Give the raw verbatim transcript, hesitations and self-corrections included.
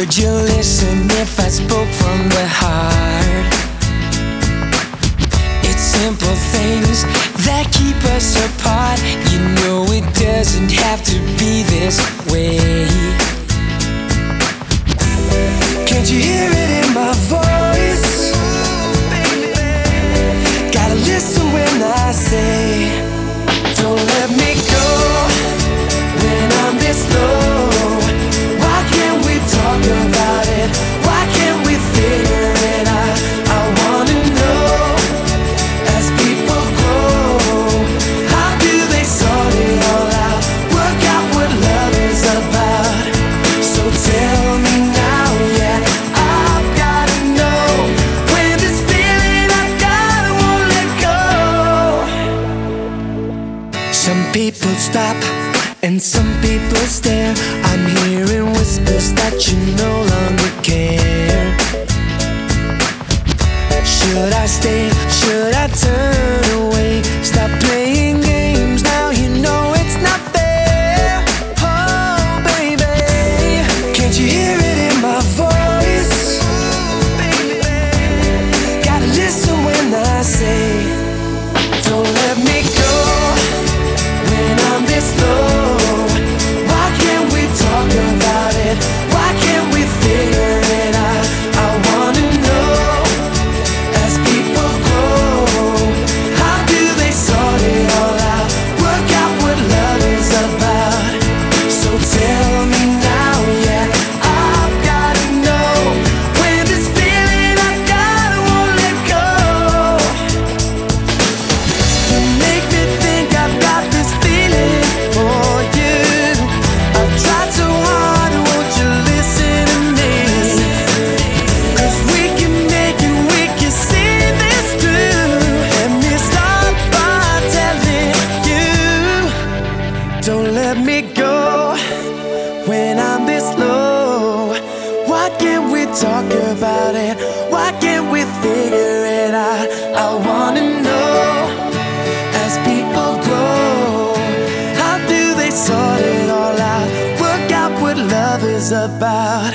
Would you listen if I spoke from the heart? It's simple things that keep us apart. You know it doesn't have to be this way. Can't you hear it in my voice? Gotta listen when I say, don't let me go when I'm this low. Why can't we talk about it? Why can't we figure it out? I wanna know, as people grow, how do they sort it all out? Work out what love is about. So tell me now, yeah, I've gotta know. When this feeling I've got, I won't let go. Some people stop and some people stare. I'm hearing whispers that you no longer care. Should I stay? Should I turn away? Stop playing games now, you know it's not fair. Oh baby, can't you hear it in my voice? Gotta listen when I say, don't let me go when I'm this low. Why can't we talk about it? Why can't we figure it out? I wanna know, as people grow, how do they sort it all out? Work out what love is about. So tell me now, yeah, I've gotta know. When this feeling I've got, I won't let go. You make me think I've got this feeling for you. I've tried so hard, won't you listen to me? 'Cause we can make it, we can see this through. Let me start by telling you, don't let me go when I'm this low. Why can't we talk about it? Why can't we figure it out? I wanna know, as people grow, how do they sort it all out? Work out what love is about.